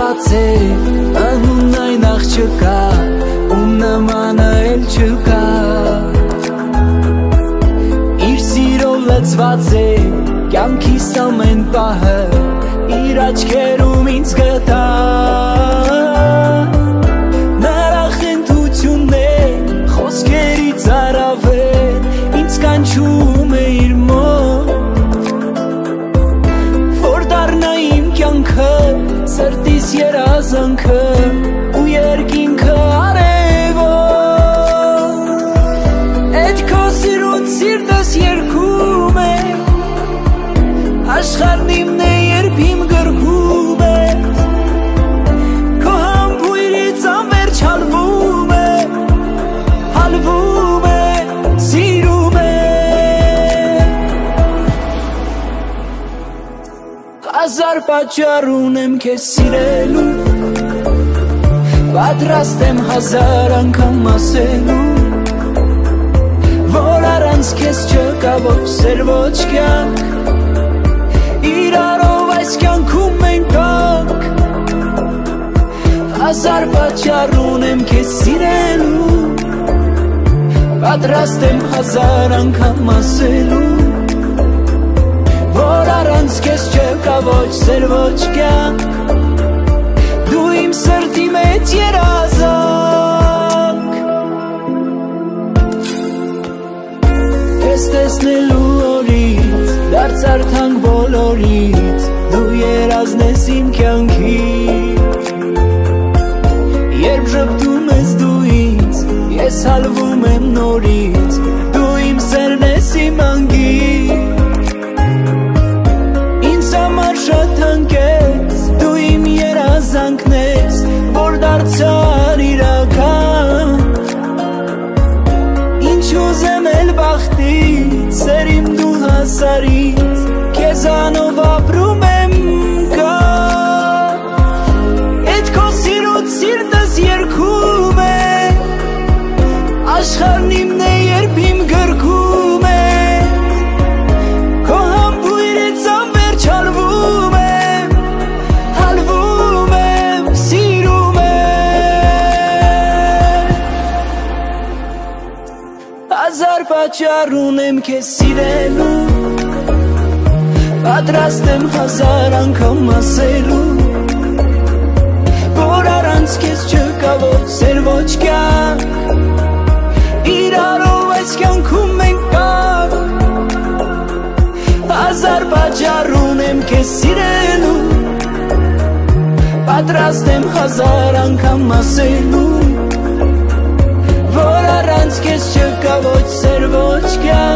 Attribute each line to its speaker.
Speaker 1: եղած է անուն այն աղջկա ում նմանը էլ չկա իր սիրով լցված է կյանքիս ամեն պահը իր աչքերում ինձ գտա նրա խնդություններ խոսքերից առավել ինձ կանչում է իր մոտ որ դառնա իմ կյանքը սրտիս երազանքը ու երկինքը արևոտ այդ քո սիրուն սիրտս երգում է աշխարհն իմն է երբ իմ գրկում է քո համբույրից անվերջ հալվում է սիրում է հազար պատճառ ունեմ քեզ սիրելու պատրաստ եմ հազար անգամ ասելու որ առանց քեզ չկա ոչ սեր ոչ կյանք իրարով այս կյանքում մենք կանք հազար պատճառ ունեմ քեզ սիրելու պատրաստ եմ հազար անգամ ասելու որ առանց քեզ չկա ոչ սեր ոչ կյանք դու իմ սրտի մեջ երազանք քեզ տեսնելու օրից դարձար թանկ բոլորից դու երազն ես իմ կյանքի երբ ժպտում ես դու ինձ ես հալվում եմ նորից դու իմ սերն ես իմ անգիր ինձ համար շատ թանկ ես դու իմ երազանքն ես որ դարձար իրական ինչ ուզեմ էլ բախտից սեր իմ դու հասարից քեզանով ապրում եմ կա այդ քո սիրուն սիրտս երգում է աշխարհն իմն է երբ իմ գրկում է քո համբույրից անվերջ հալվում եմ սիրում է հազար պատճառ ունեմ քեզ սիրելու պատրաստ եմ հազար անգամ ասելու որ առանց քեզ չկա ոչ սեր ոչ կյանք իրարով այս կյանքում մենք կանք հազար պատճառ ունեմ քեզ սիրելու պատրաստ եմ հազար անգամ ասելու որ առանց քեզ չկա ոչ սեր ոչ կյանք